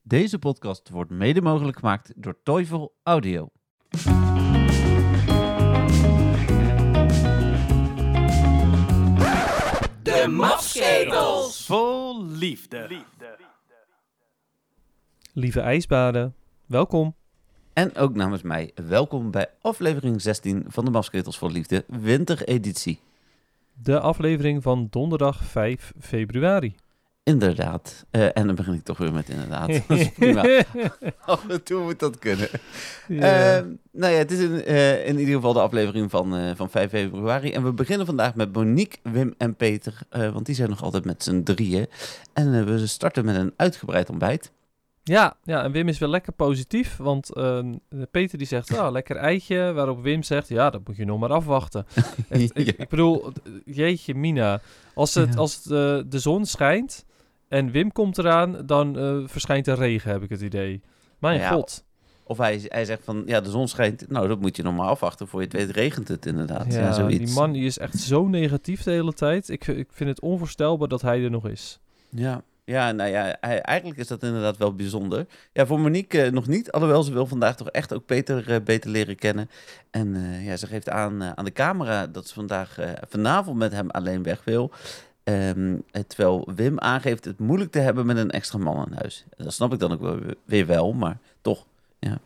Deze podcast wordt mede mogelijk gemaakt door Teufel Audio. De Mafsketels! Vol liefde. Lieve ijsbaden, welkom. En ook namens mij, welkom bij aflevering 16 van de Mafsketels voor Liefde, wintereditie. De aflevering van donderdag 5 februari. Inderdaad. En dan begin ik toch weer met inderdaad. Dat is prima. Af en toe moet dat kunnen. Ja. Nou ja, het is in ieder geval de aflevering van 5 februari. En we beginnen vandaag met Monique, Wim en Peter. Want die zijn nog altijd met z'n drieën. En we starten met een uitgebreid ontbijt. Ja, en Wim is wel lekker positief, want Peter die zegt, lekker eitje, waarop Wim zegt, ja, dat moet je nog maar afwachten. Ik bedoel, jeetje mina, als de zon schijnt en Wim komt eraan, dan verschijnt er regen, heb ik het idee. Mijn god. Of hij zegt van, ja, de zon schijnt, nou, dat moet je nog maar afwachten, voor je het weet regent het inderdaad. Ja, zoiets. Die man die is echt zo negatief de hele tijd. Ik vind het onvoorstelbaar dat hij er nog is. Ja, nou ja, eigenlijk is dat inderdaad wel bijzonder. Ja, voor Monique nog niet, alhoewel ze wil vandaag toch echt ook Peter beter leren kennen. En ze geeft aan de camera dat ze vanavond met hem alleen weg wil. Terwijl Wim aangeeft het moeilijk te hebben met een extra man in huis. Dat snap ik dan ook weer wel, maar toch, ja.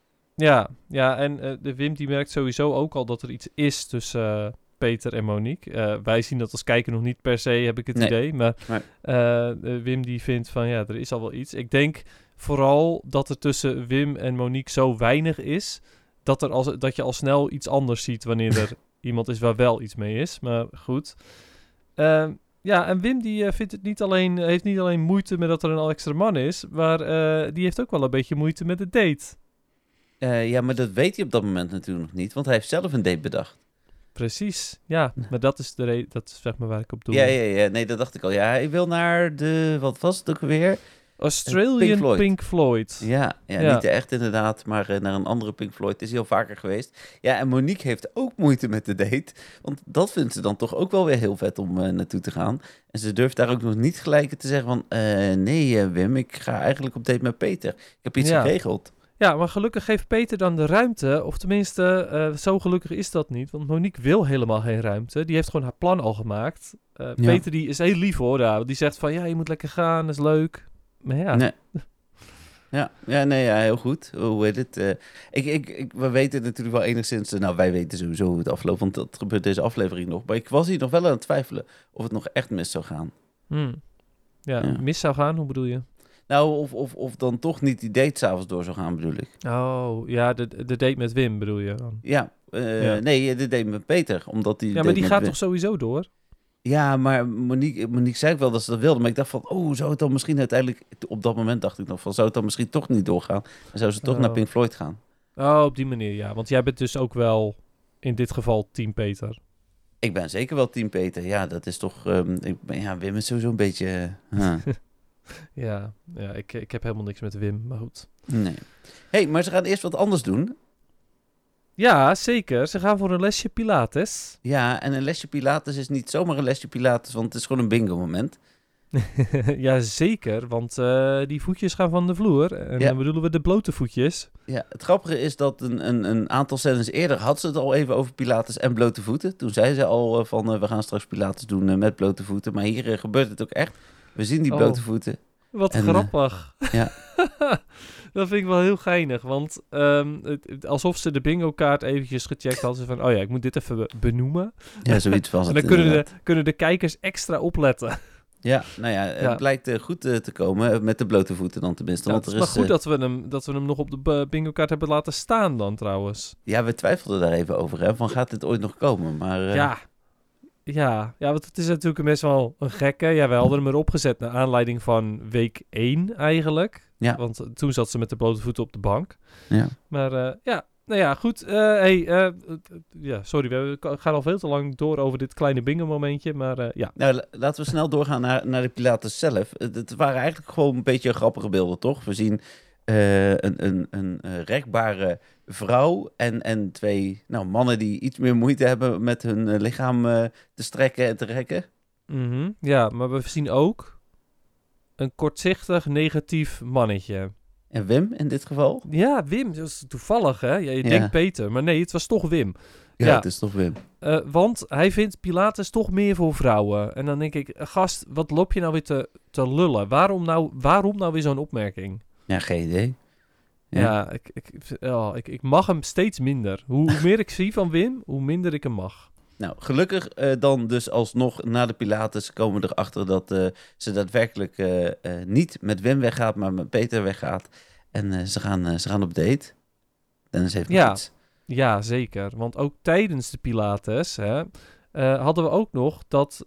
Ja, en de Wim die merkt sowieso ook al dat er iets is tussen Peter en Monique. Wij zien dat als kijker nog niet per se, heb ik het idee. Maar Wim die vindt van, ja, er is al wel iets. Ik denk vooral dat er tussen Wim en Monique zo weinig is, dat je al snel iets anders ziet wanneer er iemand is waar wel iets mee is. Maar goed. En Wim die vindt het heeft niet alleen moeite met dat er een extra man is, maar die heeft ook wel een beetje moeite met de date. Ja, maar dat weet hij op dat moment natuurlijk nog niet, want hij heeft zelf een date bedacht. Precies, ja. Maar dat is dat is zeg maar waar ik op doe. Ja, nee, dat dacht ik al. Ja, hij wil naar wat was het ook weer? Australian Pink Floyd. Ja, niet echt inderdaad, maar naar een andere Pink Floyd is hij al vaker geweest. Ja, en Monique heeft ook moeite met de date, want dat vindt ze dan toch ook wel weer heel vet om naartoe te gaan. En ze durft daar ook nog niet gelijk te zeggen van, nee Wim, ik ga eigenlijk op date met Peter. Ik heb iets geregeld. Ja, maar gelukkig geeft Peter dan de ruimte, of tenminste, zo gelukkig is dat niet, want Monique wil helemaal geen ruimte. Die heeft gewoon haar plan al gemaakt. Peter die is heel lief hoor, daar. Die zegt van, ja, je moet lekker gaan, dat is leuk. Maar ja. Nee. Ja, heel goed. Hoe heet het? We weten natuurlijk wel enigszins, wij weten sowieso hoe het afloopt, want dat gebeurt deze aflevering nog. Maar ik was hier nog wel aan het twijfelen of het nog echt mis zou gaan. Ja, mis zou gaan, hoe bedoel je? Nou, of dan toch niet die date 's avonds door zou gaan, bedoel ik. Oh, ja, de date met Wim bedoel je dan? Nee, de date met Peter, omdat die... Ja, maar die gaat toch sowieso door? Ja, maar Monique zei ook wel dat ze dat wilde, maar ik dacht van, zou het dan misschien uiteindelijk... Op dat moment dacht ik nog van, zou het dan misschien toch niet doorgaan? En zou ze toch naar Pink Floyd gaan? Oh, op die manier, ja. Want jij bent dus ook wel, in dit geval, team Peter. Ik ben zeker wel team Peter, ja, dat is toch... Wim is sowieso een beetje... Ja, ik heb helemaal niks met Wim, maar goed. Nee. Hey, maar ze gaan eerst wat anders doen. Ja, zeker. Ze gaan voor een lesje Pilates. Ja, en een lesje Pilates is niet zomaar een lesje Pilates, want het is gewoon een bingo moment. Ja, zeker, want die voetjes gaan van de vloer. En dan bedoelen we de blote voetjes. Ja, het grappige is dat een aantal scènes eerder had ze het al even over Pilates en blote voeten. Toen zei ze al van, we gaan straks Pilates doen met blote voeten. Maar hier gebeurt het ook echt. We zien die blote voeten. Wat grappig. Ja. Dat vind ik wel heel geinig, want alsof ze de bingo-kaart eventjes gecheckt hadden. Van, ik moet dit even benoemen. Ja, zoiets was het. En dan kunnen de kijkers extra opletten. Ja, het blijkt goed te komen met de blote voeten dan tenminste. Ja, want het is maar goed dat we hem nog op de bingo-kaart hebben laten staan dan trouwens. Ja, we twijfelden daar even over, hè, van gaat dit ooit nog komen? Maar, Ja, want het is natuurlijk best wel een gekke. Ja, wij hadden hem erop gezet naar aanleiding van week 1 eigenlijk. Ja. Want toen zat ze met de blote voeten op de bank. Ja. Maar goed. Sorry, we gaan al veel te lang door over dit kleine bingo momentje. Maar ja. Nou, laten we snel doorgaan naar de Pilates zelf. Het waren eigenlijk gewoon een beetje grappige beelden, toch? We zien een rekbare vrouw en twee mannen die iets meer moeite hebben met hun lichaam te strekken en te rekken. Ja, maar we zien ook een kortzichtig, negatief mannetje. En Wim in dit geval? Ja, Wim. Dat is toevallig, hè? Ja, je denkt Peter, maar nee, het was toch Wim. Ja, het is toch Wim. Want hij vindt Pilates toch meer voor vrouwen. En dan denk ik, gast, wat loop je nou weer te lullen? Waarom nou weer zo'n opmerking? Ja, geen idee. Ja, ik mag hem steeds minder. Hoe meer ik zie van Wim, hoe minder ik hem mag. Nou, gelukkig dan dus alsnog na de Pilates komen we erachter dat ze daadwerkelijk niet met Wim weggaat, maar met Peter weggaat. En ze gaan op date. Dennis heeft nog iets. Ja, zeker. Want ook tijdens de Pilates hadden we ook nog dat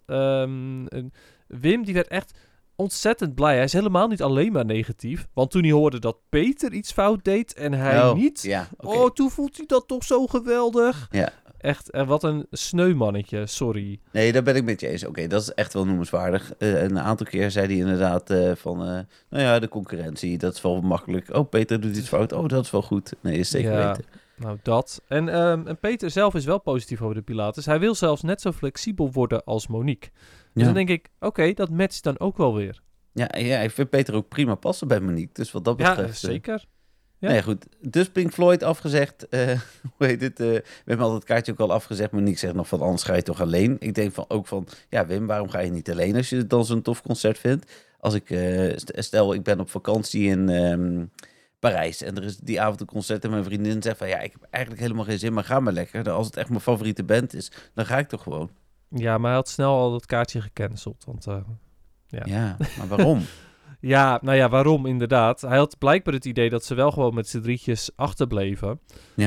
Wim, die werd echt ontzettend blij. Hij is helemaal niet alleen maar negatief. Want toen hij hoorde dat Peter iets fout deed en hij niet... Ja, okay. Toen voelt hij dat toch zo geweldig. Ja. Echt, wat een sneumannetje, sorry. Nee, daar ben ik met je eens. Oké, dat is echt wel noemenswaardig. Een aantal keer zei hij inderdaad de concurrentie, dat is wel makkelijk. Oh, Peter doet iets fout. Oh, dat is wel goed. Nee, is zeker weten. Nou, dat. En Peter zelf is wel positief over de Pilates. Hij wil zelfs net zo flexibel worden als Monique. Dus dan denk ik, oké, dat matcht dan ook wel weer. Ja, ik vind Peter ook prima passen bij Monique. Dus wat dat betreft... Ja, zeker. Ja. Nee, goed. Dus Pink Floyd afgezegd. Hoe heet het? We hebben al het kaartje ook al afgezegd. Monique zegt nog van, anders ga je toch alleen? Ik denk ook van, ja Wim, waarom ga je niet alleen als je het dan zo'n tof concert vindt? Als ik, stel ik ben op vakantie in Parijs en er is die avond een concert en mijn vriendin zegt van, ja, ik heb eigenlijk helemaal geen zin, maar ga maar lekker. Dan als het echt mijn favoriete band is, dan ga ik toch gewoon. Ja, maar hij had snel al dat kaartje gecanceld, want Ja, maar waarom? Ja, nou ja, waarom inderdaad? Hij had blijkbaar het idee dat ze wel gewoon met z'n drietjes achterbleven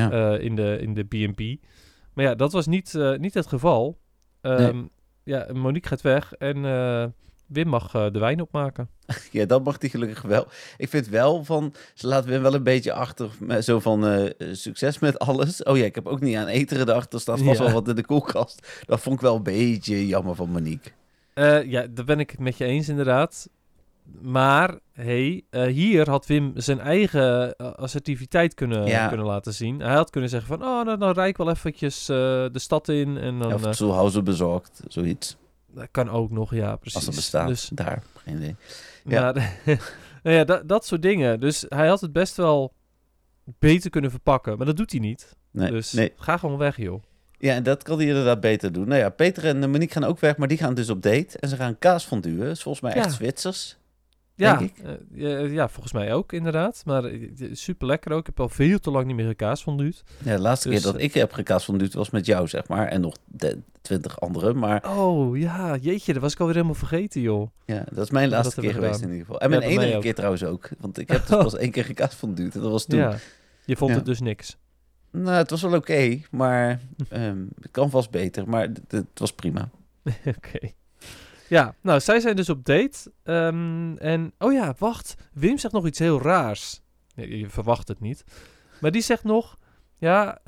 in de B&B. Maar ja, dat was niet het geval. Nee. Ja, Monique gaat weg en Wim mag de wijn opmaken. Ja, dat mag hij gelukkig wel. Ik vind wel van, ze laten Wim wel een beetje achter, zo van succes met alles. Oh ja, ik heb ook niet aan eten gedacht, er staat vast wel wat in de koelkast. Dat vond ik wel een beetje jammer van Monique. Ja, daar ben ik het met je eens inderdaad. Maar, hier had Wim zijn eigen assertiviteit kunnen laten zien. Hij had kunnen zeggen van, dan rijd ik wel eventjes de stad in. En dan, of Zulhausen bezorgd, zoiets. Dat kan ook nog, ja, precies. Als het bestaat, dus, daar, geen idee. Ja. Maar, dat soort dingen. Dus hij had het best wel beter kunnen verpakken, maar dat doet hij niet. Nee. Ga gewoon weg, joh. Ja, en dat kan hij inderdaad beter doen. Nou ja, Peter en Monique gaan ook weg, maar die gaan dus op date. En ze gaan kaasfondue. Dat is volgens mij echt Zwitsers. Ja, volgens mij ook inderdaad. Maar super lekker ook. Ik heb al veel te lang niet meer gekaasfonduut. Ja, de laatste keer dat ik heb gekaasfonduut was met jou, zeg maar. En nog 20 anderen, maar... Oh, ja, jeetje, dat was ik alweer helemaal vergeten, joh. Ja, dat is mijn laatste keer geweest in ieder geval. En mijn enige keer trouwens ook. Want ik heb dus pas 1 keer gekaasfonduut. En dat was toen. Ja, je vond het dus niks. Nou, het was wel oké, maar het kan vast beter. Maar het was prima. Oké. Ja, nou, zij zijn dus op date. En, oh ja, wacht. Wim zegt nog iets heel raars. Nee, je verwacht het niet. Maar die zegt nog... Ja,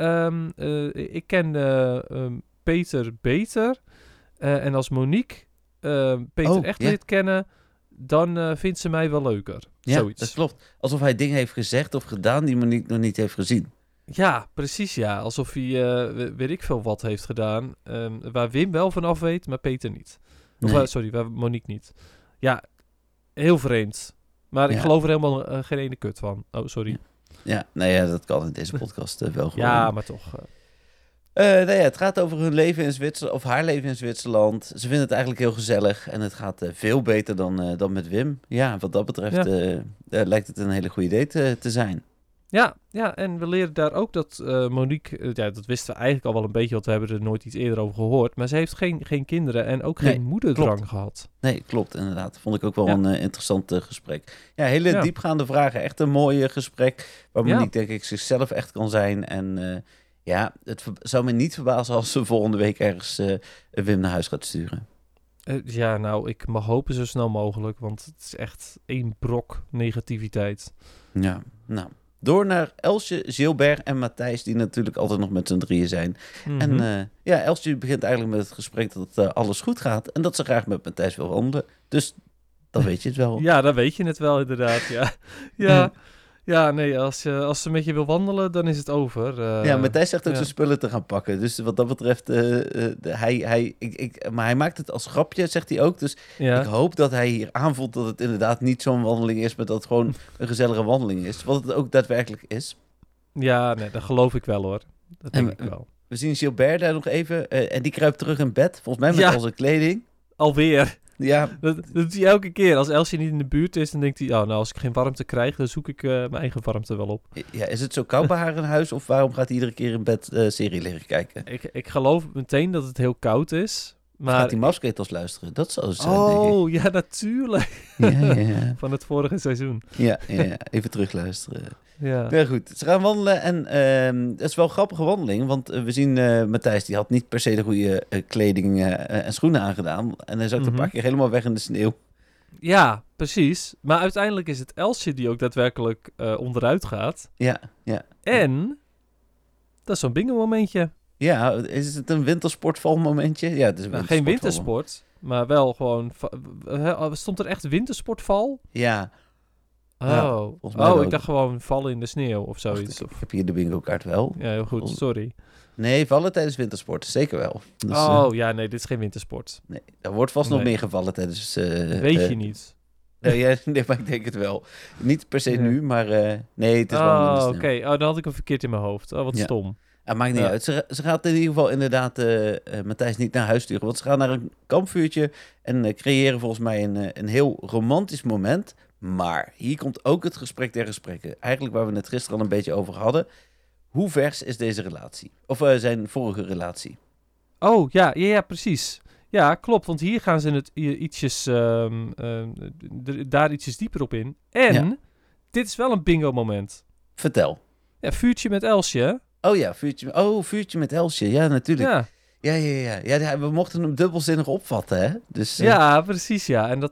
ik ken Peter beter. En als Monique Peter echt leert kennen... dan vindt ze mij wel leuker. Ja, zoiets. Dat klopt. Alsof hij dingen heeft gezegd of gedaan die Monique nog niet heeft gezien. Ja, precies, ja. Alsof hij, weet ik veel wat heeft gedaan. Waar Wim wel van af weet, maar Peter niet. Nee. Waar Monique niet. Ja, heel vreemd. Maar ik geloof er helemaal geen ene kut van. Oh, sorry. Ja, dat kan in deze podcast wel gewoon. Ja, maar toch. Het gaat over hun leven in Zwitserland, of haar leven in Zwitserland. Ze vinden het eigenlijk heel gezellig en het gaat veel beter dan met Wim. Ja, wat dat betreft lijkt het een hele goede date te zijn. Ja, en we leren daar ook dat Monique... dat wisten we eigenlijk al wel een beetje, want we hebben er nooit iets eerder over gehoord. Maar ze heeft geen kinderen en ook geen moederdrang gehad. Nee, klopt, inderdaad. Vond ik ook wel een interessant gesprek. Ja, hele diepgaande vragen. Echt een mooi gesprek, waar Monique denk ik zichzelf echt kan zijn. En het zou me niet verbazen als ze volgende week ergens Wim naar huis gaat sturen. Ik mag hopen zo snel mogelijk, want het is echt 1 brok negativiteit. Ja, nou... Door naar Elsje, Gilbert en Matthijs, die natuurlijk altijd nog met z'n drieën zijn. Mm-hmm. En Elsje begint eigenlijk met het gesprek dat alles goed gaat. En dat ze graag met Matthijs wil wandelen. Dus dan weet je het wel. Ja, dan weet je het wel inderdaad, ja. Ja, nee, als ze met je wil wandelen, dan is het over. Ja, Matthijs zegt ook zijn spullen te gaan pakken. Dus wat dat betreft, maar hij maakt het als grapje, zegt hij ook. Dus ik hoop dat hij hier aanvoelt dat het inderdaad niet zo'n wandeling is, maar dat het gewoon een gezellige wandeling is. Wat het ook daadwerkelijk is. Ja, nee, dat geloof ik wel hoor. Dat denk ik wel. We zien Gilbert daar nog even. En die kruipt terug in bed, volgens mij met al zijn kleding. Alweer. Ja. Dat doet hij elke keer. Als Elsje niet in de buurt is, dan denkt hij... nou, als ik geen warmte krijg, dan zoek ik mijn eigen warmte wel op. Ja, is het zo koud bij haar in huis? Of waarom gaat hij iedere keer in bed serie liggen kijken? Ik geloof meteen dat het heel koud is. Maar gaat die Mafsketels luisteren? Dat zou zijn. Oh, ja, natuurlijk. Ja. Van het vorige seizoen. Ja. Even terugluisteren. Ja, goed. Ze gaan wandelen en het is wel een grappige wandeling. Want we zien Matthijs, die had niet per se de goede kleding en schoenen aangedaan. En hij zat een paar keer helemaal weg in de sneeuw. Ja, precies. Maar uiteindelijk is het Elsje die ook daadwerkelijk onderuit gaat. Ja. En dat is zo'n bingo momentje. Ja, is het een wintersportvalmomentje? Ja, het is een geen wintersport, maar wel gewoon... Stond er echt wintersportval? Ja. Ik dacht gewoon vallen in de sneeuw of zoiets. Ik heb hier de bingo-kaart wel. Ja, heel goed, sorry. Nee, vallen tijdens wintersport, zeker wel. Dus, dit is geen wintersport. Nee, er wordt vast nog meer gevallen tijdens... Weet je niet. Nee, maar ik denk het wel. Niet per se nu, maar nee, het is wel in de sneeuw. Oké. Dan had ik hem verkeerd in mijn hoofd. Wat stom. Het maakt niet uit. Ze gaat in ieder geval inderdaad Matthijs niet naar huis sturen. Want ze gaan naar een kampvuurtje en creëren volgens mij een heel romantisch moment. Maar hier komt ook het gesprek der gesprekken. Eigenlijk waar we het gisteren al een beetje over hadden. Hoe vers is deze relatie? Of zijn vorige relatie? Oh, ja, precies. Ja, klopt. Want hier gaan ze het daar ietsjes dieper op in. En dit is wel een bingo moment. Vertel. Ja, vuurtje met Elsje. Oh ja, vuurtje met Elsje. Ja, natuurlijk. Ja. Ja, we mochten hem dubbelzinnig opvatten, hè? Dus, ja, precies, ja. En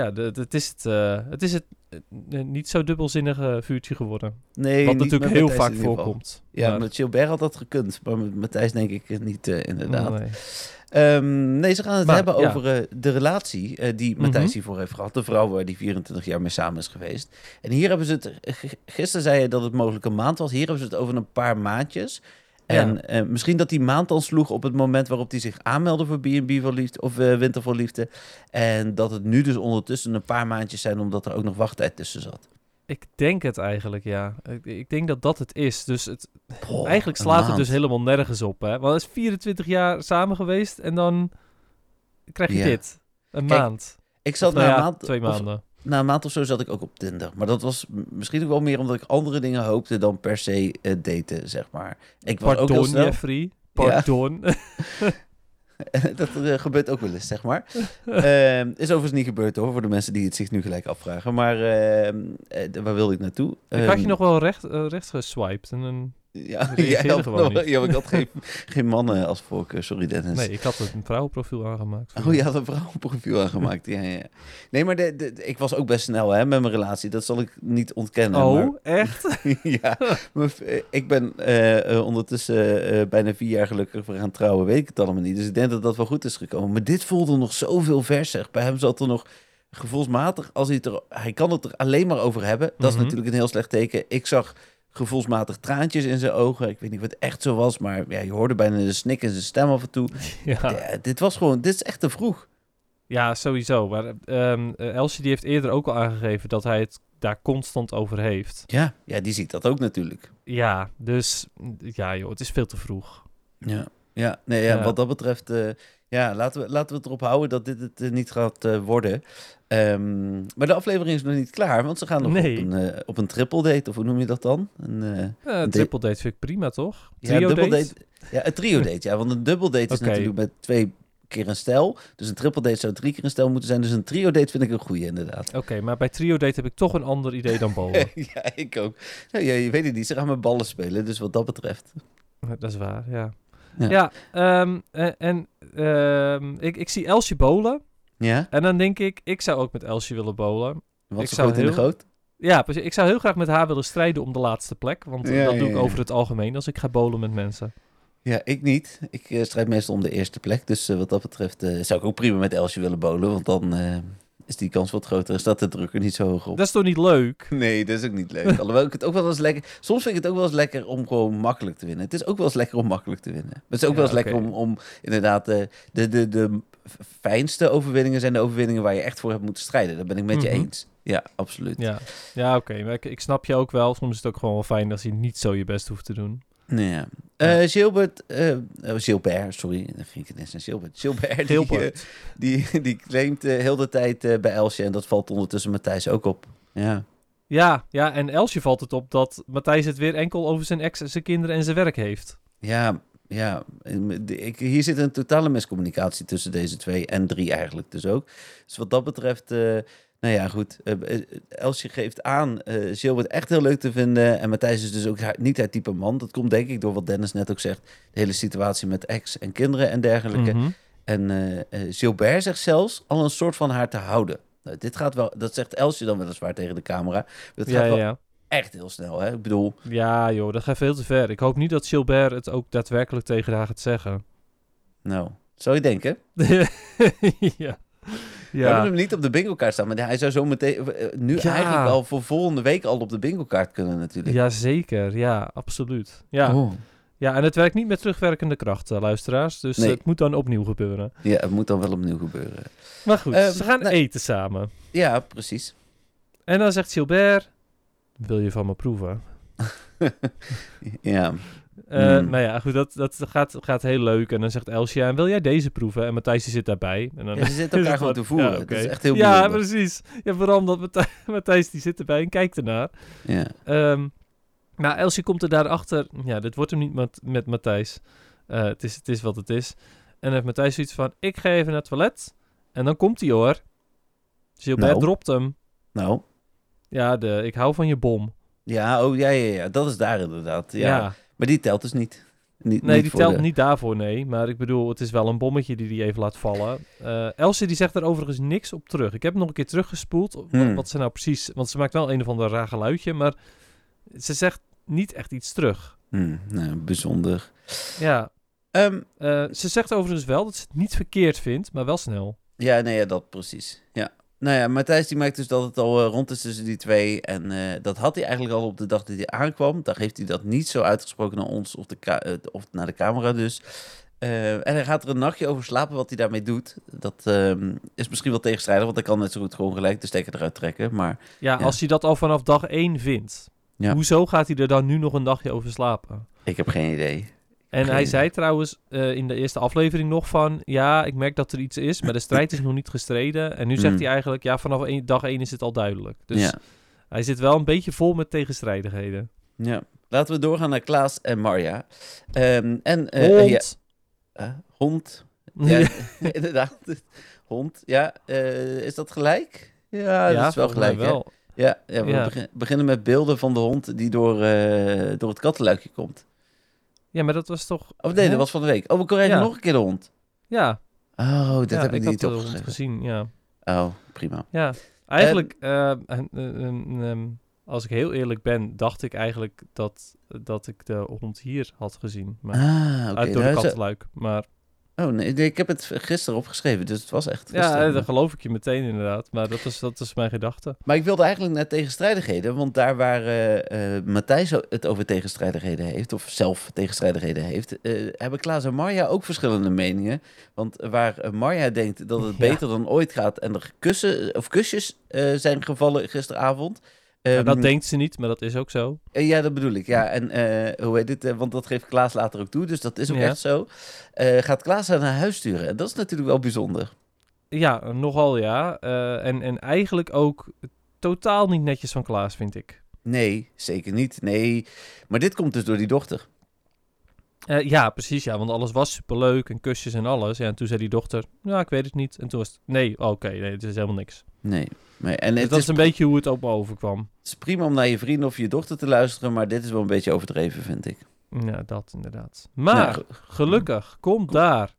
het is het niet zo dubbelzinnige vuurtje geworden. Nee, wat natuurlijk heel vaak voorkomt. Ja, met Gilbert had dat gekund, maar met Matthijs denk ik niet, inderdaad. Nee. Ze gaan het hebben over de relatie die Matthijs hiervoor heeft gehad. De vrouw waar die 24 jaar mee samen is geweest. En hier hebben ze het... Gisteren zei je dat het mogelijk een maand was. Hier hebben ze het over een paar maandjes. En misschien dat die maand dan sloeg op het moment waarop hij zich aanmeldde voor B&B voor Liefde of Winter voor Liefde. En dat het nu dus ondertussen een paar maandjes zijn, omdat er ook nog wachttijd tussen zat. Ik denk het eigenlijk, ja. Ik denk dat het is. Dus eigenlijk slaat het dus helemaal nergens op. Hè? Want het is 24 jaar samen geweest en dan krijg je dit. Een maand. Ik zat na een maand... 2 maanden. Na een maand of zo zat ik ook op Tinder. Maar dat was misschien ook wel meer omdat ik andere dingen hoopte dan per se daten, zeg maar. Ik was ook heel snel... Jeffrey. Pardon. Ja. Dat gebeurt ook wel eens, zeg maar. Is overigens niet gebeurd hoor, voor de mensen die het zich nu gelijk afvragen. Maar waar wilde ik naartoe? Ik had je nog wel rechts geswiped en dan... Ja, ik had geen mannen als voorkeur. Sorry, Dennis. Nee, ik had een vrouwenprofiel aangemaakt. Oh, je had een vrouwenprofiel aangemaakt. Ja. Nee, maar ik was ook best snel met mijn relatie. Dat zal ik niet ontkennen. Oh, maar... echt? Ja. Ik ben ondertussen bijna 4 jaar gelukkig voor gaan trouwen. Weet ik het allemaal niet. Dus ik denk dat dat wel goed is gekomen. Maar dit voelde nog zoveel verser. Bij hem zat er nog gevoelsmatig... Hij kan het er alleen maar over hebben. Dat is natuurlijk een heel slecht teken. Ik zag... gevoelsmatig traantjes in zijn ogen. Ik weet niet of het echt zo was, maar ja, je hoorde bijna de snik in zijn stem af en toe. Ja, dit is echt te vroeg. Ja, sowieso. Maar Elsje die heeft eerder ook al aangegeven dat hij het daar constant over heeft. Ja, die ziet dat ook natuurlijk. Ja, dus ja joh, het is veel te vroeg. Wat dat betreft... laten we het erop houden dat dit het niet gaat worden. Maar de aflevering is nog niet klaar, want ze gaan nog op een triple date, of hoe noem je dat dan? Een triple date vind ik prima, toch? Trio date? Ja, een trio date, ja. Want een dubbel date is natuurlijk met 2 keer een stel. Dus een triple date zou 3 keer een stel moeten zijn. Dus een trio date vind ik een goeie, inderdaad. Oké, maar bij trio date heb ik toch een ander idee dan bowlen. Ja, ik ook. Nou, je weet het niet, ze gaan met ballen spelen, dus wat dat betreft. Dat is waar, ja. Ik zie Elsje bowlen. Ja? En dan denk ik zou ook met Elsje willen bowlen. Wat zo groot in de goot? Ja, precies. Ik zou heel graag met haar willen strijden om de laatste plek. Want dat doe ik over het algemeen als ik ga bowlen met mensen. Ja, ik niet. Ik strijd meestal om de eerste plek. Dus wat dat betreft zou ik ook prima met Elsje willen bowlen. Want dan is die kans wat groter. Staat de druk er niet zo hoog op. Dat is toch niet leuk? Nee, dat is ook niet leuk. Alhoewel ik het ook wel eens lekker... Soms vind ik het ook wel eens lekker om gewoon makkelijk te winnen. Het is ook wel eens lekker om makkelijk te winnen. Maar het is ook wel eens lekker om inderdaad... De fijnste overwinningen zijn de overwinningen waar je echt voor hebt moeten strijden. Dat ben ik met je eens. Ja, absoluut. Ja, oké. Maar ik snap je ook wel. Soms is het ook gewoon wel fijn als je niet zo je best hoeft te doen. Ja. Gilbert, sorry. Dan ging ik ineens naar Gilbert. Gilbert. Die claimt heel de tijd bij Elsje. En dat valt ondertussen Matthijs ook op. Ja, en Elsje valt het op dat Matthijs het weer enkel over zijn ex, zijn kinderen en zijn werk heeft. Ja. Hier zit een totale miscommunicatie tussen deze 2 en 3 eigenlijk dus ook. Dus wat dat betreft... nou ja, goed. Elsje geeft aan Gilbert echt heel leuk te vinden. En Matthijs is dus ook niet haar type man. Dat komt denk ik door wat Dennis net ook zegt. De hele situatie met ex en kinderen en dergelijke. En Gilbert zegt zelfs al een soort van haar te houden. Nou, dit gaat wel... Dat zegt Elsje dan weliswaar tegen de camera. Dat gaat wel echt heel snel, hè? Ik bedoel... Ja, joh. Dat gaat veel te ver. Ik hoop niet dat Gilbert het ook daadwerkelijk tegen haar gaat zeggen. Nou, zou je denken? Ja. We hebben hem niet op de bingo-kaart staan, maar hij zou zo meteen eigenlijk al voor volgende week al op de bingo-kaart kunnen natuurlijk. Ja, zeker. Ja, absoluut. Ja. Oh. Ja, en het werkt niet met terugwerkende kracht, luisteraars. Dus het moet dan opnieuw gebeuren. Ja, het moet dan wel opnieuw gebeuren. Maar goed, ze gaan eten samen. Ja, precies. En dan zegt Gilbert, wil je van me proeven? Ja. Nou ja, goed, dat gaat heel leuk. En dan zegt Elsje, en wil jij deze proeven? En Matthijs die zit daarbij. En dan ze zitten elkaar gewoon te voeren. Ja, Dat is echt heel bijzonder. Ja, precies. Ja, vooral omdat Matthijs die zit erbij en kijkt ernaar. Ja. Nou, Elsje komt er daarachter. Ja, dit wordt hem niet met Matthijs. Het is wat het is. En dan heeft Matthijs zoiets van, ik ga even naar het toilet. En dan komt hij hoor. Gilbert dropt hem. Nou. Ja, ik hou van je bom. Ja, ja. Dat is daar inderdaad. Ja. Maar die telt dus niet. Die telt niet daarvoor, nee. Maar ik bedoel, het is wel een bommetje die hij even laat vallen. Elsje die zegt er overigens niks op terug. Ik heb nog een keer teruggespoeld. Wat ze nou precies... Want ze maakt wel een of ander raar geluidje. Maar ze zegt niet echt iets terug. Nou, bijzonder. Ja. Ze zegt overigens wel dat ze het niet verkeerd vindt, maar wel snel. Ja, nee, dat precies. Ja. Nou ja, Matthijs die merkt dus dat het al rond is tussen die 2. En dat had hij eigenlijk al op de dag dat hij aankwam. Daar heeft hij dat niet zo uitgesproken naar ons of naar de camera dus. En hij gaat er een nachtje over slapen wat hij daarmee doet. Dat is misschien wel tegenstrijdig, want hij kan net zo goed gewoon gelijk de stekker eruit trekken. Maar, ja, als hij dat al vanaf dag 1 vindt. Ja. Hoezo gaat hij er dan nu nog een dagje over slapen? Ik heb geen idee. En hij zei trouwens in de eerste aflevering nog van... Ja, ik merk dat er iets is, maar de strijd is nog niet gestreden. En nu zegt hij eigenlijk... Ja, vanaf dag 1 is het al duidelijk. Dus hij zit wel een beetje vol met tegenstrijdigheden. Ja, laten we doorgaan naar Klaas en Marja. Hond. Hond. Ja, inderdaad. Hond. Ja, is dat gelijk? Ja, dat is wel gelijk. Wel. Ja, we beginnen met beelden van de hond die door het kattenluikje komt. Ja, maar dat was toch... Oh nee, dat was van de week. Oh, we krijgen nog een keer de hond. Ja. Oh, dat heb ik niet opgeschreven. Gezien, ja. Oh, prima. Ja, eigenlijk, als ik heel eerlijk ben, dacht ik eigenlijk dat ik de hond hier had gezien. Maar uit door de kattenluik, maar... Oh nee, ik heb het gisteren opgeschreven, dus het was echt gisteren. Ja, dat geloof ik je meteen inderdaad, maar dat is mijn gedachte. Maar ik wilde eigenlijk naar tegenstrijdigheden, want daar waar Matthijs het over tegenstrijdigheden heeft, of zelf tegenstrijdigheden heeft, hebben Klaas en Marja ook verschillende meningen. Want waar Marja denkt dat het beter dan ooit gaat en er kusjes zijn gevallen gisteravond... dat denkt ze niet, maar dat is ook zo. Ja, dat bedoel ik. Ja, en hoe heet dit? Want dat geeft Klaas later ook toe, dus dat is ook echt zo. Gaat Klaas haar naar huis sturen? En dat is natuurlijk wel bijzonder. Ja, nogal ja. En eigenlijk ook totaal niet netjes van Klaas, vind ik. Nee, zeker niet. Nee, maar dit komt dus door die dochter. Ja, precies. Ja, want alles was superleuk en kusjes en alles. Ja, en toen zei die dochter, ja, ik weet het niet. En toen was het, nee, oké, het is helemaal niks. Nee. En dus dat is een beetje hoe het op me overkwam. Het is prima om naar je vrienden of je dochter te luisteren, maar dit is wel een beetje overdreven, vind ik. Ja, dat inderdaad. Maar gelukkig komt daar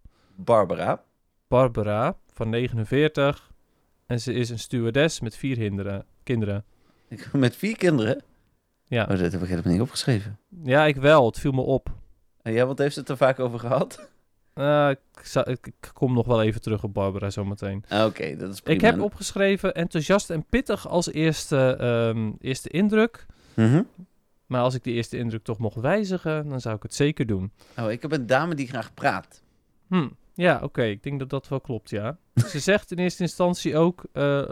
Barbara van 49 en ze is een stewardess met 4 kinderen. Met 4 kinderen? Ja. Oh, dat heb ik helemaal niet opgeschreven. Ja, ik wel. Het viel me op. En ja, wat heeft ze het er vaak over gehad? Ik kom nog wel even terug op Barbara zometeen. Oké, dat is prima. Ik heb opgeschreven enthousiast en pittig als eerste indruk. Mm-hmm. Maar als ik die eerste indruk toch mocht wijzigen, dan zou ik het zeker doen. Oh, ik heb een dame die graag praat. Ja, oké. Ik denk dat dat wel klopt, ja. Ze zegt in eerste instantie ook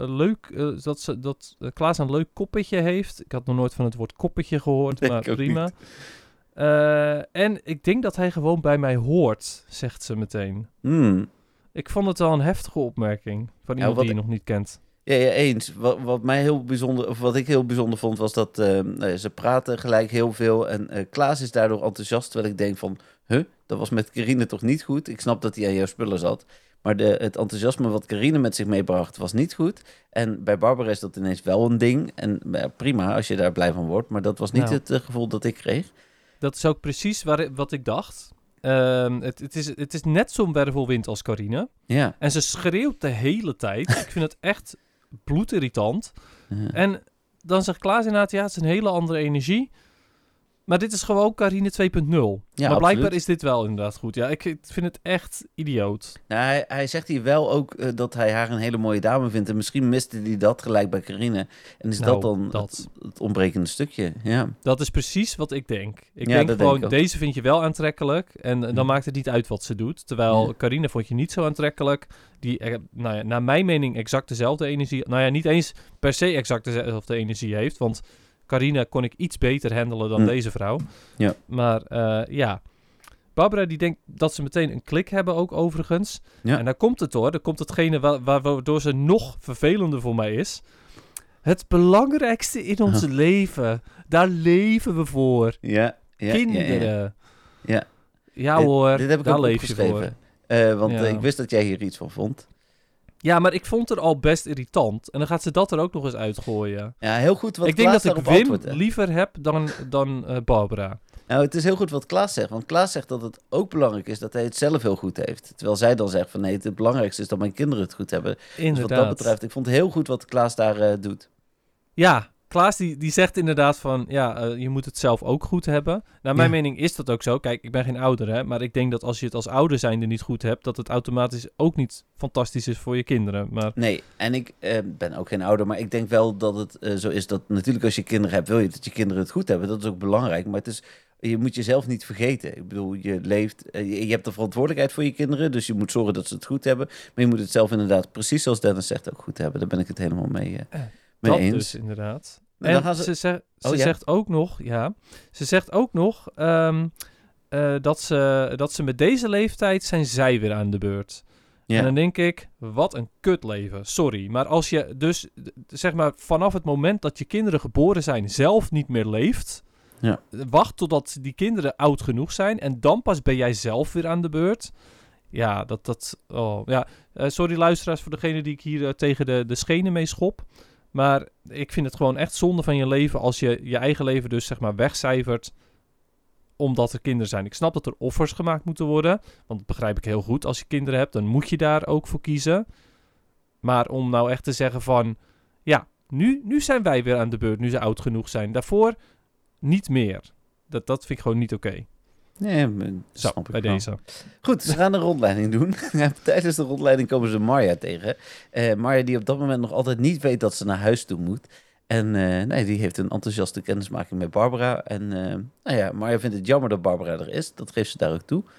dat Klaas een leuk koppetje heeft. Ik had nog nooit van het woord koppetje gehoord, Nee, maar ik ook prima. En ik denk dat hij gewoon bij mij hoort, zegt ze meteen. Ik vond het wel een heftige opmerking van iemand die je nog niet kent. Ja, eens. Wat mij heel bijzonder, of wat ik heel bijzonder vond, was dat ze praten gelijk heel veel. En Klaas is daardoor enthousiast, terwijl ik denk van, dat was met Carine toch niet goed? Ik snap dat hij aan jouw spullen zat. Maar het enthousiasme wat Carine met zich meebracht, was niet goed. En bij Barbara is dat ineens wel een ding. En prima als je daar blij van wordt. Maar dat was niet het gevoel dat ik kreeg. Dat is ook precies wat ik dacht. Het is net zo'n wervelwind als Carine. Ja. En ze schreeuwt de hele tijd. Ik vind het echt bloedirritant. Ja. En dan zegt Klaas inderdaad, ja, het is een hele andere energie. Maar dit is gewoon Carine 2.0. Ja, maar blijkbaar is dit wel inderdaad goed. Ja, ik vind het echt idioot. Nou, hij zegt hier wel ook dat hij haar een hele mooie dame vindt. En misschien miste hij dat gelijk bij Carine. En is dat dan het ontbrekende stukje? Ja. Dat is precies wat ik denk. Ik denk gewoon, deze vind je wel aantrekkelijk. En dan maakt het niet uit wat ze doet. Terwijl Carine vond je niet zo aantrekkelijk. Die, naar mijn mening, exact dezelfde energie. Nou ja, niet eens per se exact dezelfde energie heeft. Want Carine kon ik iets beter handelen dan deze vrouw. Ja. Maar Barbara die denkt dat ze meteen een klik hebben ook overigens. Ja. En daar komt het hoor. Daar komt hetgene waardoor ze nog vervelender voor mij is. Het belangrijkste in ons leven. Daar leven we voor. Ja. Kinderen. Ja. Ja hoor, dit heb ik daar ook leef je voor. Want ik wist dat jij hier iets van vond. Ja, maar ik vond het al best irritant. En dan gaat ze dat er ook nog eens uitgooien. Ja, heel goed wat ik Klaas denk dat ik Wim liever heb dan Barbara. Nou, het is heel goed wat Klaas zegt. Want Klaas zegt dat het ook belangrijk is dat hij het zelf heel goed heeft. Terwijl zij dan zegt van nee, het belangrijkste is dat mijn kinderen het goed hebben. Inderdaad. Dus wat dat betreft, ik vond het heel goed wat Klaas daar doet. Ja, Klaas die zegt inderdaad van, je moet het zelf ook goed hebben. Naar mijn mening is dat ook zo. Kijk, ik ben geen ouder, hè. Maar ik denk dat als je het als ouder zijnde niet goed hebt, dat het automatisch ook niet fantastisch is voor je kinderen. Maar... Nee, en ik ben ook geen ouder, maar ik denk wel dat het zo is dat natuurlijk als je kinderen hebt, wil je dat je kinderen het goed hebben. Dat is ook belangrijk, maar je moet jezelf niet vergeten. Ik bedoel, je leeft, je hebt de verantwoordelijkheid voor je kinderen, dus je moet zorgen dat ze het goed hebben. Maar je moet het zelf inderdaad, precies zoals Dennis zegt, ook goed hebben. Daar ben ik het helemaal mee eens. Dus inderdaad. En dan gaan ze zegt ook nog, ze zegt ook nog dat ze met deze leeftijd zijn zij weer aan de beurt. Ja. En dan denk ik, wat een kutleven. Sorry, maar als je dus, zeg maar, vanaf het moment dat je kinderen geboren zijn zelf niet meer leeft, wacht totdat die kinderen oud genoeg zijn en dan pas ben jij zelf weer aan de beurt. Ja, sorry luisteraars voor degene die ik hier tegen de schenen mee schop. Maar ik vind het gewoon echt zonde van je leven als je je eigen leven dus zeg maar wegcijfert omdat er kinderen zijn. Ik snap dat er offers gemaakt moeten worden, want dat begrijp ik heel goed. Als je kinderen hebt, dan moet je daar ook voor kiezen. Maar om nou echt te zeggen van, ja, nu zijn wij weer aan de beurt, nu ze oud genoeg zijn. Daarvoor niet meer. Dat vind ik gewoon niet oké. Nee, bij deze. Goed, ze gaan een rondleiding doen. Tijdens de rondleiding komen ze Marja tegen. Marja die op dat moment nog altijd niet weet dat ze naar huis toe moet. En die heeft een enthousiaste kennismaking met Barbara. En Marja vindt het jammer dat Barbara er is. Dat geeft ze daar ook toe.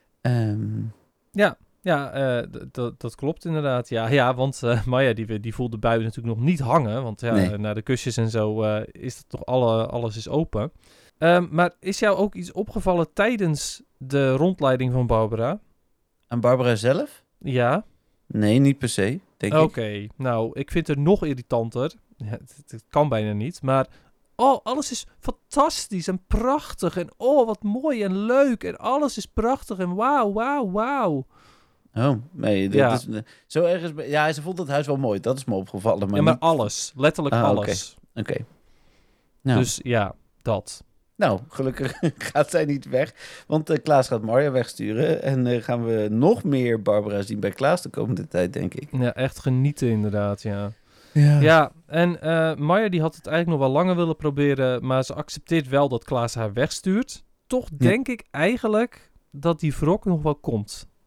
Dat klopt inderdaad. Ja, want Marja die voelt de bui natuurlijk nog niet hangen. Want na de kusjes en zo is het toch alles is open. Maar is jou ook iets opgevallen tijdens de rondleiding van Barbara? Aan Barbara zelf? Ja. Nee, niet per se, denk ik. Oké, nou, ik vind het nog irritanter. Ja, het kan bijna niet, maar... Oh, alles is fantastisch en prachtig. En oh, wat mooi en leuk. En alles is prachtig en wauw. Oh, nee, dat is... Zo ergens... Ja, ze vond het huis wel mooi. Dat is me opgevallen. Maar maar alles. Letterlijk alles. Oké. Nou. Dus ja, dat... Nou, gelukkig gaat zij niet weg, want Klaas gaat Marja wegsturen. En gaan we nog meer Barbara zien bij Klaas de komende tijd, denk ik. Ja, echt genieten inderdaad, Ja, en Marja die had het eigenlijk nog wel langer willen proberen, maar ze accepteert wel dat Klaas haar wegstuurt. Toch denk ik eigenlijk dat die wrok nog wel komt.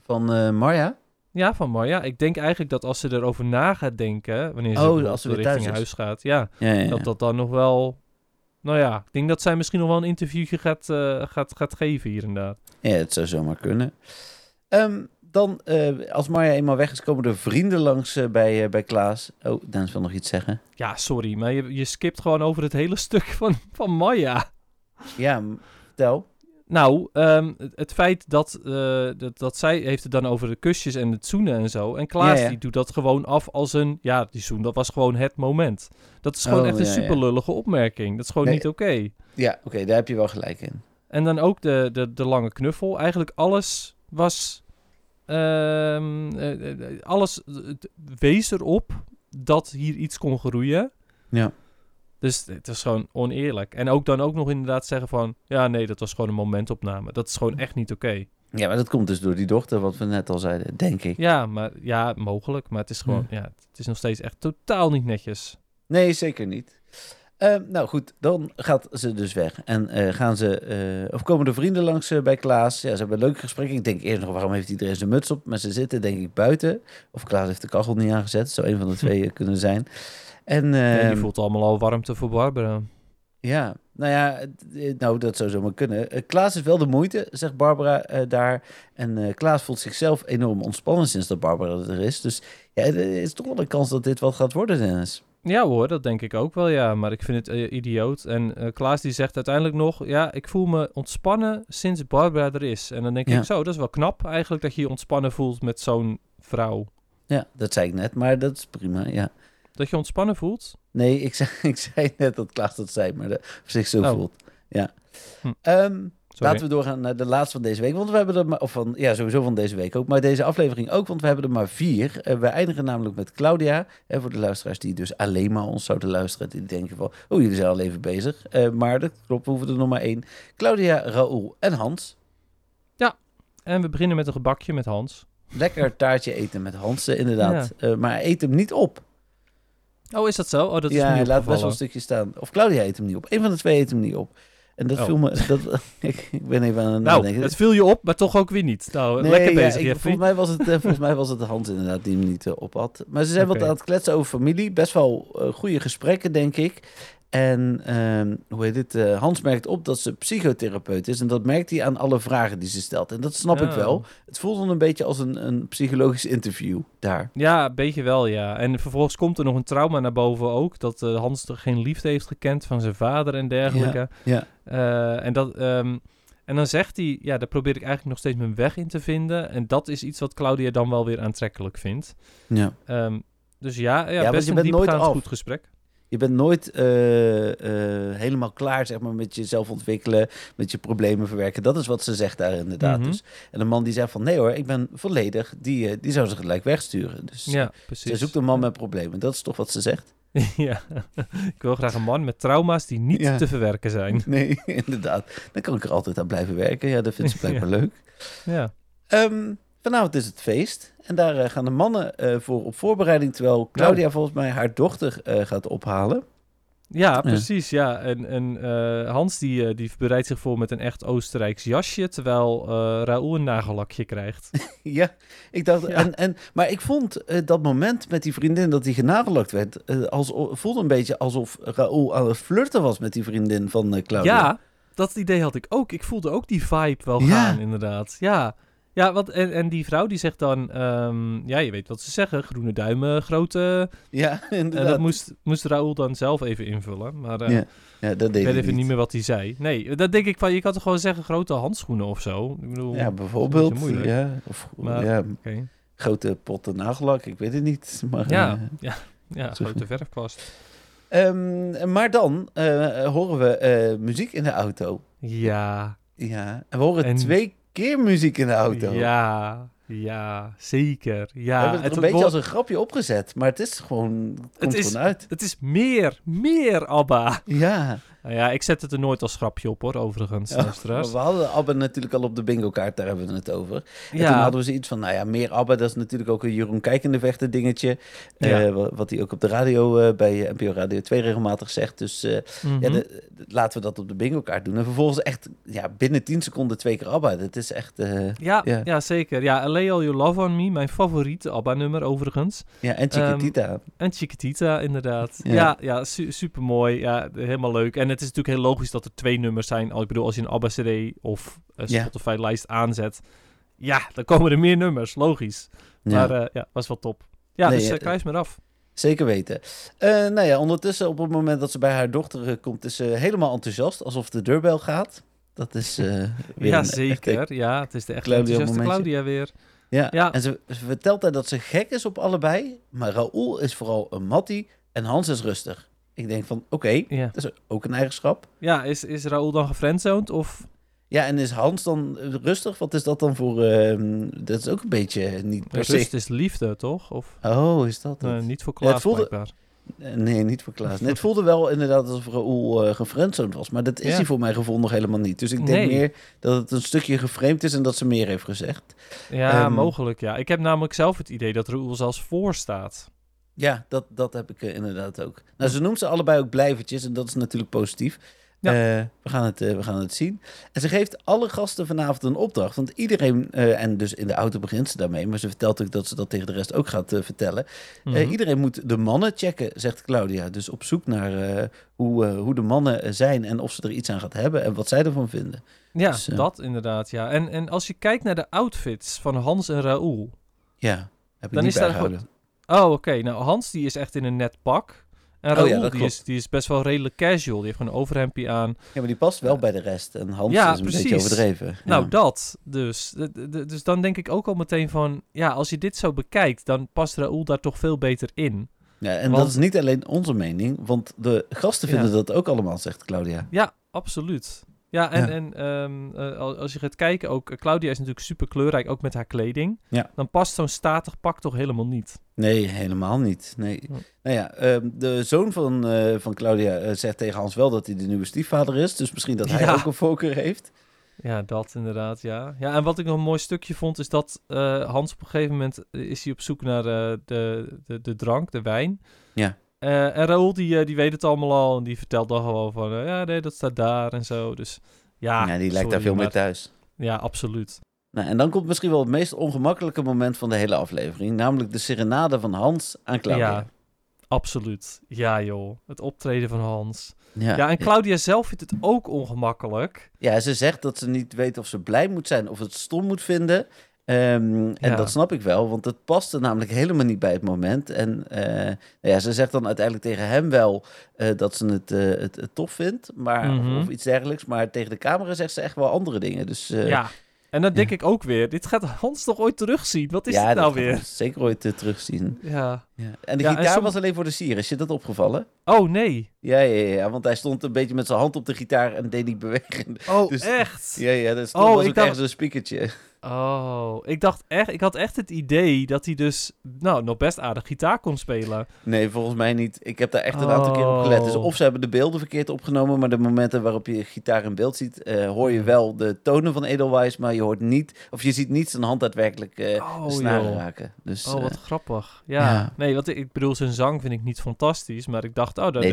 Van Marja? Ja, van Marja. Ik denk eigenlijk dat als ze erover na gaat denken, wanneer ze als ze weer richting thuis huis is. gaat, Ja. dat dan nog wel... Nou ja, ik denk dat zij misschien nog wel een interviewtje gaat geven hier en daar. Ja, het zou zomaar kunnen. Dan, als Marja eenmaal weg is, komen er vrienden langs bij Klaas. Oh, Dennis wil nog iets zeggen. Ja, sorry, maar je skipt gewoon over het hele stuk van Marja. Ja, vertel. Nou, het feit dat zij heeft het dan over de kusjes en het zoenen en zo. En Klaas die doet dat gewoon af als een... Ja, die zoen, dat was gewoon het moment. Dat is gewoon echt een super lullige opmerking. Dat is gewoon niet oké. Ja, oké, daar heb je wel gelijk in. En dan ook de lange knuffel. Eigenlijk alles was... alles wees erop dat hier iets kon groeien. Ja. Dus het is gewoon oneerlijk. En ook dan ook nog inderdaad zeggen van... Ja, nee, dat was gewoon een momentopname. Dat is gewoon echt niet oké. Ja, maar dat komt dus door die dochter, wat we net al zeiden, denk ik. Ja, mogelijk. Maar het is gewoon... Ja, het is nog steeds echt totaal niet netjes. Nee, zeker niet. Nou goed, dan gaat ze dus weg. En komen de vrienden langs bij Klaas. Ja, ze hebben een leuk gesprek. Ik denk eerst nog, waarom heeft iedereen zijn muts op? Maar ze zitten denk ik buiten. Of Klaas heeft de kachel niet aangezet. Zou een van de twee kunnen zijn. En die voelt allemaal al warmte voor Barbara. Ja, dat zou zomaar kunnen. Klaas is wel de moeite, zegt Barbara daar. En Klaas voelt zichzelf enorm ontspannen sinds dat Barbara er is. Dus ja, er is toch wel een kans dat dit wat gaat worden, Dennis. Ja hoor, dat denk ik ook wel, ja. Maar ik vind het idioot. En Klaas die zegt uiteindelijk nog... Ja, ik voel me ontspannen sinds Barbara er is. En dan denk ik zo, dat is wel knap eigenlijk... dat je je ontspannen voelt met zo'n vrouw. Ja, dat zei ik net, maar dat is prima, ja. Dat je ontspannen voelt? Nee, ik zei net dat Klaas dat zei, maar dat zich zo voelt. Ja. Laten we doorgaan naar de laatste van deze week. Want we hebben er maar, sowieso van deze week ook. Maar deze aflevering ook, want we hebben er maar 4. We eindigen namelijk met Claudia. Voor de luisteraars die dus alleen maar ons zouden luisteren. Die denken van, jullie zijn al even bezig. Maar dat klopt, we hoeven er nog maar 1. Claudia, Raoul en Hans. Ja, en we beginnen met een gebakje met Hans. Lekker taartje eten met Hans, inderdaad. Ja. Maar hij eet hem niet op. Oh, is dat zo? Oh, dat is hij laat best wel een stukje staan. Of Claudia eet hem niet op. Een van de twee eet hem niet op. En dat viel me... ik ben even aan het nadenken. Het viel je op, maar toch ook weer niet. Nou, nee, lekker bezig, Volgens mij was het de Hans inderdaad die hem niet op had. Maar ze zijn wat aan het kletsen over familie. Best wel goede gesprekken, denk ik. En Hans merkt op dat ze psychotherapeut is. En dat merkt hij aan alle vragen die ze stelt. En dat snap ik wel. Het voelt dan een beetje als een psychologisch interview daar. Ja, een beetje wel, ja. En vervolgens komt er nog een trauma naar boven ook. Dat Hans er geen liefde heeft gekend van zijn vader en dergelijke. Ja. En dan zegt hij, daar probeer ik eigenlijk nog steeds mijn weg in te vinden. En dat is iets wat Claudia dan wel weer aantrekkelijk vindt. Ja. Dus best een diepgaand goed gesprek. Je bent nooit helemaal klaar, zeg maar, met jezelf ontwikkelen, met je problemen verwerken. Dat is wat ze zegt daar inderdaad. Mm-hmm. Dus. En een man die zegt van, nee hoor, ik ben volledig, die zou ze gelijk wegsturen. Dus ze zoekt een man met problemen. Dat is toch wat ze zegt? Ja, ik wil graag een man met trauma's die niet te verwerken zijn. Nee, inderdaad. Dan kan ik er altijd aan blijven werken. Ja, dat vindt ze blijkbaar leuk. Ja. Vanavond is het feest. En daar gaan de mannen voor op voorbereiding. Terwijl Claudia volgens mij haar dochter gaat ophalen. Ja, precies. Ja. En Hans die bereidt zich voor met een echt Oostenrijks jasje. Terwijl Raoul een nagellakje krijgt. Ja, ik dacht... Ja. Maar ik vond dat moment met die vriendin dat die genagellakt werd... voelde een beetje alsof Raoul aan het flirten was met die vriendin van Claudia. Ja, dat idee had ik ook. Ik voelde ook die vibe wel gaan, inderdaad. Ja. Ja, en die vrouw die zegt dan... je weet wat ze zeggen. Groene duimen, grote... Ja, inderdaad. En dat moest Raoul dan zelf even invullen. Maar dat deed ik weet even niet meer wat hij zei. Nee, dat denk ik van... Je kan toch gewoon zeggen grote handschoenen of zo? Ik bedoel, ja, bijvoorbeeld. Ja, okay. Grote potten nagellak. Ik weet het niet. Maar, grote verfkwast. Maar dan horen we muziek in de auto. Ja. Ja, en we horen 2 keer muziek in de auto. Ja, zeker. Ja, we hebben het een beetje als een grapje opgezet, maar het is gewoon, komt gewoon uit. Het is meer ABBA. Ja. Nou ja, ik zet het er nooit als grapje op, hoor, overigens. We hadden ABBA natuurlijk al op de bingo-kaart, daar hebben we het over. En Ja. toen hadden we zoiets van, meer ABBA, dat is natuurlijk ook een Jeroen Kijkendevechter dingetje. Wat hij ook op de radio, bij NPO Radio 2 regelmatig zegt. Dus laten we dat op de bingo-kaart doen. En vervolgens echt binnen 10 seconden 2 keer ABBA. Dat is echt... Ja, zeker. Ja, Lay All Your Love On Me, mijn favoriete ABBA-nummer overigens. Ja, en Chiquitita. En Chiquitita, inderdaad. Ja. Ja, supermooi. Ja, helemaal leuk. En het is natuurlijk heel logisch dat er 2 nummers zijn. Ik bedoel, als je een ABBA-CD of een Spotify-lijst aanzet, dan komen er meer nummers, logisch. Ja. Maar was wel top. Ja, dus kruis maar af. Zeker weten. Ondertussen op het moment dat ze bij haar dochter komt, is ze helemaal enthousiast, alsof de deurbel gaat. Dat is weer zeker. Ja, het is de echt enthousiaste Claudia weer. Ja. En ze vertelt haar dat ze gek is op allebei, maar Raoul is vooral een mattie en Hans is rustig. Ik denk van, oké, dat is ook een eigenschap. Ja, is Raoul dan gefriendzoned of... Ja, en is Hans dan rustig? Wat is dat dan voor... dat is ook een beetje niet per se... Rust is liefde, toch? Of... Oh, is dat het? Niet voor Klaas, blijkbaar. Nee, niet voor Klaas. Nee, het voelde wel inderdaad alsof Raoul gefriendzoned was. Maar dat is hij voor mijn gevoel nog helemaal niet. Dus ik denk meer dat het een stukje geframed is en dat ze meer heeft gezegd. Ja, mogelijk, ja. Ik heb namelijk zelf het idee dat Raoul zelfs voor staat. Ja, dat heb ik inderdaad ook. Nou, ze noemt ze allebei ook blijvertjes en dat is natuurlijk positief. Ja. We gaan het zien. En ze geeft alle gasten vanavond een opdracht. Want iedereen, en dus in de auto begint ze daarmee, maar ze vertelt ook dat ze dat tegen de rest ook gaat vertellen. Iedereen moet de mannen checken, zegt Claudia. Dus op zoek naar hoe de mannen zijn en of ze er iets aan gaat hebben en wat zij ervan vinden. Ja, dus, dat inderdaad, ja. En als je kijkt naar de outfits van Hans en Raoul. Ja, heb ik niet bijgehouden. Oh, oké. Nou, Hans die is echt in een net pak. En Raoul, die is best wel redelijk casual. Die heeft gewoon een overhemdje aan. Ja, maar die past wel bij de rest. En Hans is een beetje overdreven. Ja. Nou, dat dus. Dus dan denk ik ook al meteen van... Ja, als je dit zo bekijkt, dan past Raoul daar toch veel beter in. Ja, en dat is niet alleen onze mening. Want de gasten vinden dat ook allemaal, zegt Claudia. Ja, absoluut. Ja, en als je gaat kijken, ook Claudia is natuurlijk super kleurrijk, ook met haar kleding. Ja. Dan past zo'n statig pak toch helemaal niet? Nee, helemaal niet. Nee. Ja. Nou ja, de zoon van Claudia zegt tegen Hans wel dat hij de nieuwe stiefvader is. Dus misschien dat hij ook een voorkeur heeft. Ja, dat inderdaad, ja. Ja, en wat ik nog een mooi stukje vond, is dat Hans op een gegeven moment is hij op zoek naar de drank, de wijn. Ja. En Raoul, die weet het allemaal al. En die vertelt dan gewoon van... dat staat daar en zo. Dus ja... die lijkt daar veel meer thuis. Ja, absoluut. Nou, en dan komt misschien wel het meest ongemakkelijke moment van de hele aflevering. Namelijk de serenade van Hans aan Claudia. Ja, absoluut. Ja, joh. Het optreden van Hans. Ja, en Claudia zelf vindt het ook ongemakkelijk. Ja, ze zegt dat ze niet weet of ze blij moet zijn of het stom moet vinden... En dat snap ik wel, want het paste namelijk helemaal niet bij het moment. En ze zegt dan uiteindelijk tegen hem wel dat ze het tof vindt, maar, of iets dergelijks. Maar tegen de camera zegt ze echt wel andere dingen. Dus, en dan denk ik ook weer, dit gaat Hans toch ooit terugzien? Wat is dit nou weer? Zeker ooit terugzien. Ja. En de gitaar was alleen voor de sier. Is je dat opgevallen? Oh, nee. Ja, want hij stond een beetje met zijn hand op de gitaar en deed niet bewegen. Oh, dus, echt? Ja, dat was ook ergens een speakertje. Oh, ik had echt het idee dat hij dus nog best aardig gitaar kon spelen. Nee, volgens mij niet. Ik heb daar echt een aantal keer op gelet. Dus of ze hebben de beelden verkeerd opgenomen, maar de momenten waarop je gitaar in beeld ziet, hoor je wel de tonen van Edelweiss, maar je hoort niet, of je ziet niet zijn hand daadwerkelijk de snaren raken. Dus, wat grappig. Ja. Nee, want ik bedoel, zijn zang vind ik niet fantastisch, maar ik dacht, hij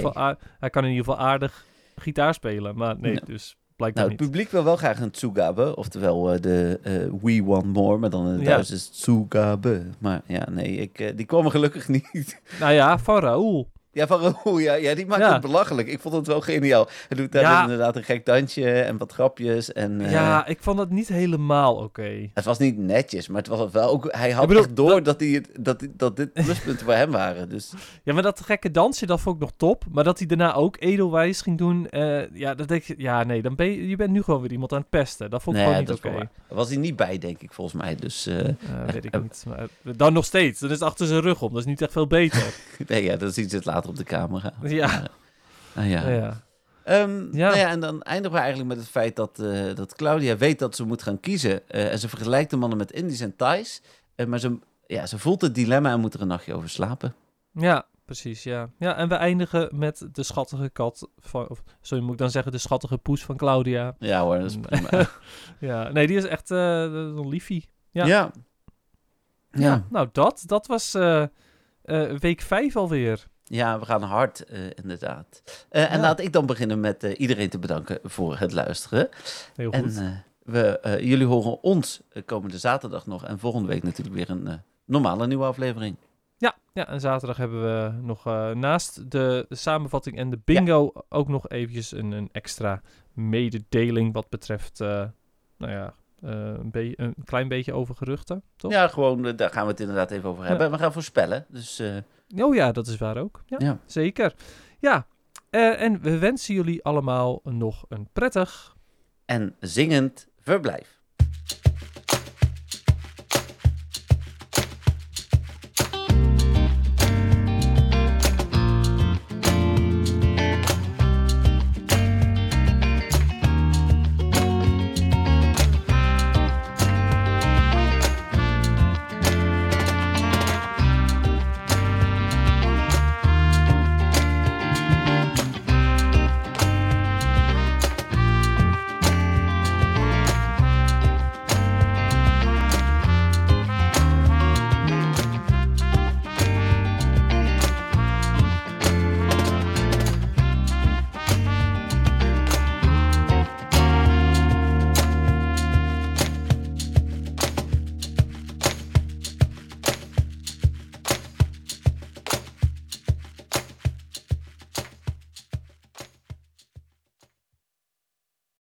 kan in ieder geval aardig gitaar spelen, maar nee. Dus... Het publiek wil wel graag een Tsugabe, oftewel de We Want More, maar dan in het Duits is het Tsugabe. Maar die kwam er gelukkig niet. Nou ja, van Raoul. Ja, van Raoul, die maakt het belachelijk. Ik vond het wel geniaal. Hij doet daar inderdaad een gek dansje en wat grapjes. En, ik vond het niet helemaal oké. Het was niet netjes, maar het was wel ook... Hij had echt door dat dit pluspunten voor hem waren. Dus. Ja, maar dat gekke dansje, dat vond ik nog top. Maar dat hij daarna ook Edelweiss ging doen... dat denk ik... Ja, nee, dan je bent nu gewoon weer iemand aan het pesten. Dat vond ik gewoon niet oké. Daar was hij niet bij, denk ik, volgens mij. Dus, weet ik niet. Maar dan nog steeds. Dan is het achter zijn rug om. Dat is niet echt veel beter. Nee, dan ziet ze het later op de camera. Ja. En dan eindigen we eigenlijk met het feit dat Claudia weet dat ze moet gaan kiezen. En ze vergelijkt de mannen met Indisch en Thais. Maar ze voelt het dilemma en moet er een nachtje over slapen. Ja, precies, ja. Ja, en we eindigen met de schattige kat van... Sorry, moet ik dan zeggen de schattige poes van Claudia. Ja hoor, dat is prima. Ja, nee, die is echt een liefie. Ja. Nou, dat was week 5 alweer. Ja, we gaan hard, inderdaad. En laat ik dan beginnen met iedereen te bedanken voor het luisteren. Heel goed. En jullie horen ons komende zaterdag nog. En volgende week natuurlijk weer een normale nieuwe aflevering. Ja, en zaterdag hebben we nog naast de samenvatting en de bingo ook nog eventjes een extra mededeling wat betreft, een klein beetje over geruchten, toch? Ja, gewoon, daar gaan we het inderdaad even over hebben. En we gaan voorspellen, dus... Oh ja, dat is waar ook. Ja. Zeker. Ja, en we wensen jullie allemaal nog een prettig... en zingend verblijf.